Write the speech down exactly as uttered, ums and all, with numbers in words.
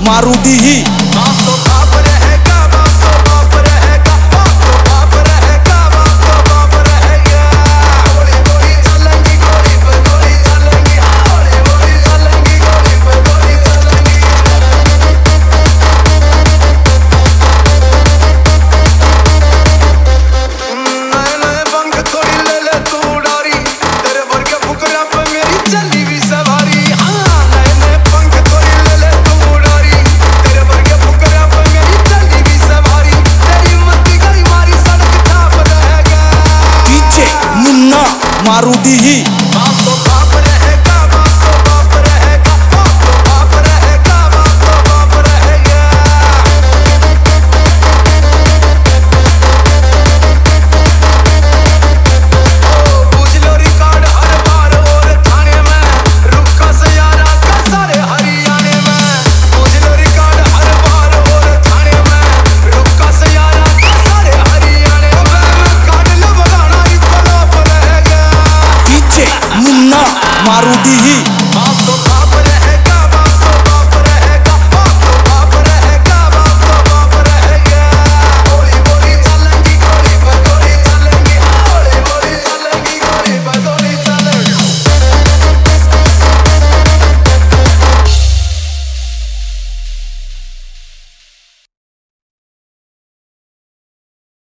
मारुति ही। बाप तो बाप रहेगा, बाप तो बाप रहेगा, बाप तो बाप रहेगा, बाप तो बाप रहेगा। गोली गोली चलेंगी, गोली पे गोली चलेंगी, गोली गोली चलेंगी, गोली पे गोली चलेंगी। नए नए पंख थोड़ी ले ले तू उड़ारी, तेरे वर्गे फुकरा पे मेरी चली भी सवारी। हाँ नए नए पंख थोड़ी ले ले तू उड़ारी, तेरे वर्गे फुकरा पे मेरी चली भी सवारी। तेरी मत्ती गई मारी सड़क छाप रहेगा। डीजे मुन्ना मारुति ही। बाप तो बाप रहेगा, बाप तो बाप रहेगा, बाप तो बाप रहेगा, बाप तो बाप रहेगा। पूछ लो रिकॉर्ड हर बार और थाने में, रुका से यारा का सारे हरियाणे में। पूछ लो रिकॉर्ड हर बार और थाने में, रुका से यारा का सारे हरियाणे में। काट लो बगाना इतना रहेगा। डीजे मुन्ना मारुति ही।